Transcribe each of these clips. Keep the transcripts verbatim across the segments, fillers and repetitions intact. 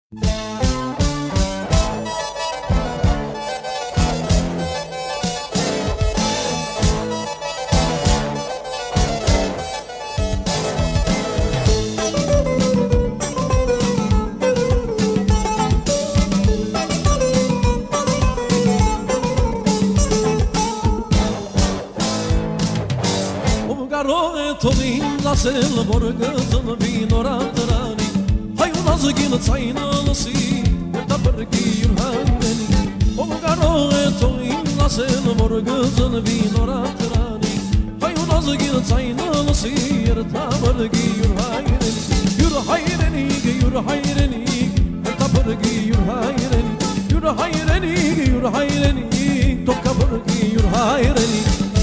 Nasıl borgazın bin orantrani Hay unazı gil çaynalısı Tabır giyur hayreni O garo etoin nasıl borgazın bin orantrani Hay unazı gil çaynalısı Tabır giyur hayreni Yur hayreni yur hayreni Tabır giyur hayreni Yur hayreni yur hayreni Tokabır giyur hayreni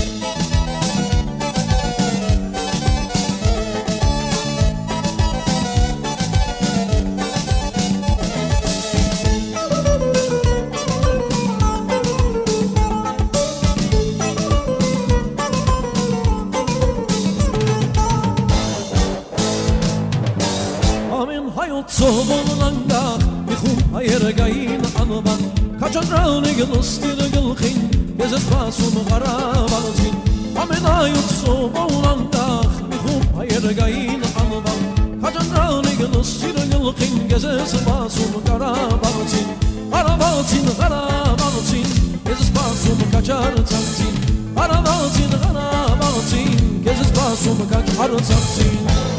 Soğuğunanga Mikhum hayır gayin anıban Kaçan rağını gılıstir gılkhin Gezes basum garabalzin Amin ayut soğuğunanga Mikhum hayır gayin anıban Kaçan rağını gılıstir gılkhin Gezes basum garabalzin Garabalzin garabalzin Gezes basum kaçar tanzin Garabalzin garabalzin Gezes basum kaçar tanzin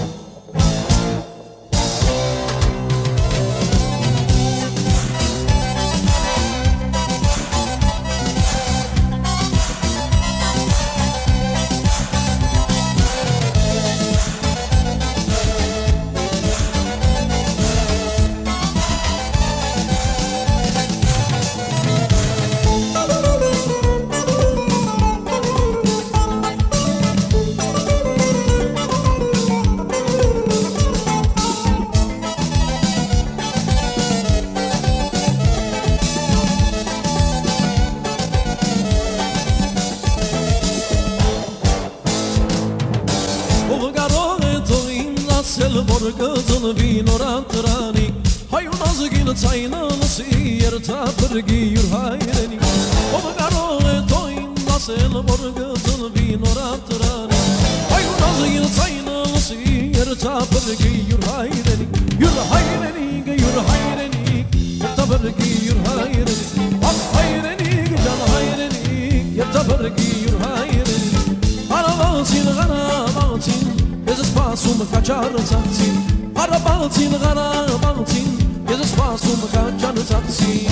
Borgazın bin orantrani Hay unazı gil çaynalısı Yer tapır giyur hayreni O garo etoin nasıl borgazın bin orantrani Hay unazı gil çaynalısı Yer tapır giyur hayreni Yur hayreni yur hayreni Yer tapır giyur hayreni Ak hayreni can hayreni Yer tapır giyur hayreni Arabalsin arabalsin Gezes basum kaçar tanzin Arabalsin arabalsin Gezes basum kaçar tanzin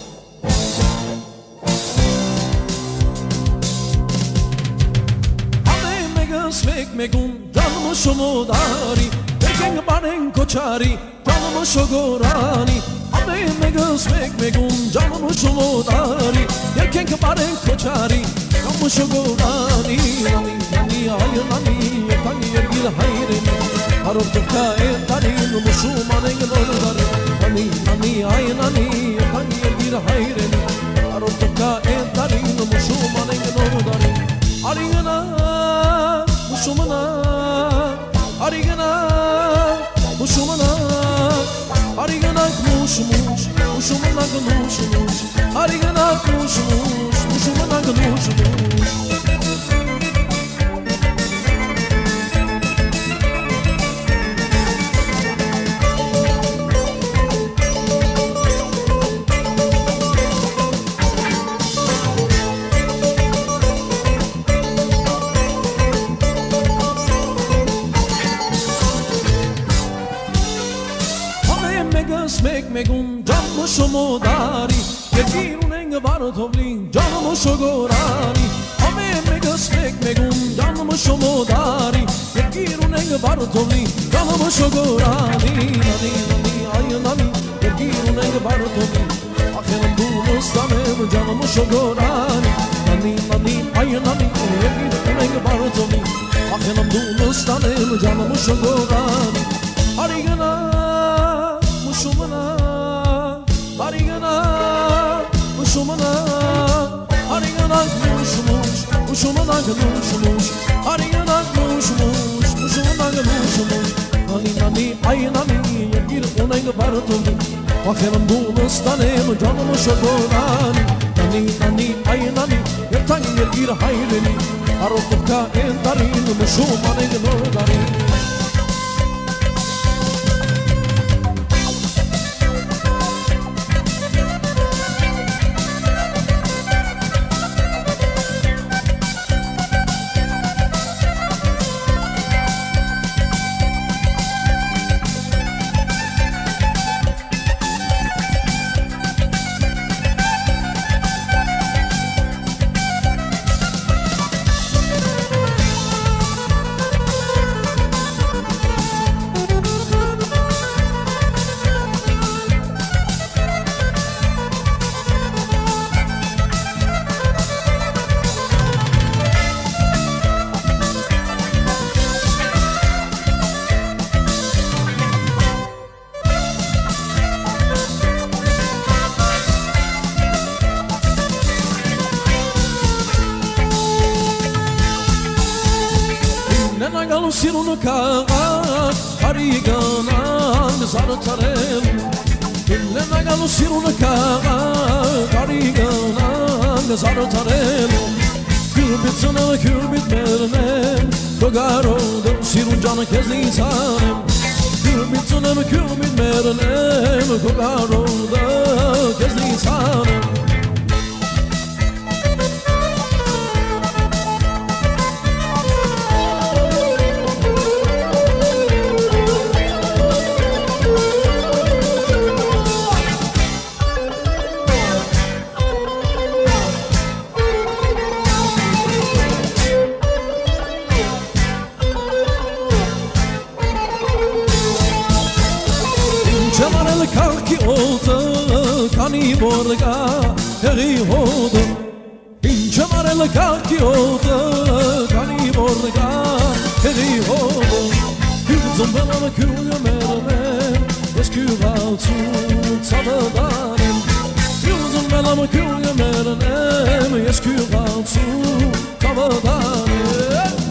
Ame megas mekmegun Canımı şumudari Erken baren koçari Canımı şogorani Ame megas mekmegun Canımı şumudari Erken baren koçari Canımı şogorani Nani nani hayır nani Tani yergil hayreni Haruf tufka entarin Mushumanen lordar Nani nani ay nani Tani yergil hayreni Haruf tufka entarin Mushumanen lordar Arigana Mushumana Arigana Mushumana Arigana mush mush Mushumana mush mush Arigana mush mush Mushumana mush mush Mekmegun canımı şumudari Yergirun enge vartovlin canımı şogorani Ame megas mekmegun canımı şumudari Yergirun enge vartovlin canımı şogorani Nani nani ay nani Yergirun enge vartovlin Akhelim bunu stanem canımı şogorani Nani nani ay nani Yergirun enge vartovlin Akhelim bunu stanem canımı şogorani Arigana Mushumana, Arigana, Mushumana, Arigana, Mush Mush, Mushumana, Mush Mush, Arigana, Mush Mush, Mushumana, Mush Mush. Nani nani ay nani Yergir unayg bartuli Vakherim dulustanem Canım şokolani Nani nani ay nani Yertan yergir hayreni Arotukka endarin Muşumaneg nordani Nagal sirun ka hariganan zartarem Ille nagal sirun ka hariganan zartarem Kürbitsana kürbit mernem Kogarodum sirun canı kezni sanem Kürbitsana kürbit mernem Kogarodum kezni sanem Cemal kalki oldu kani borga heri oldu Cemal kalki oldu kani borga heri oldu Kızım bana külü mermer eski valsu sadadarım Kızım bana külü mermer eski valsu sadadarım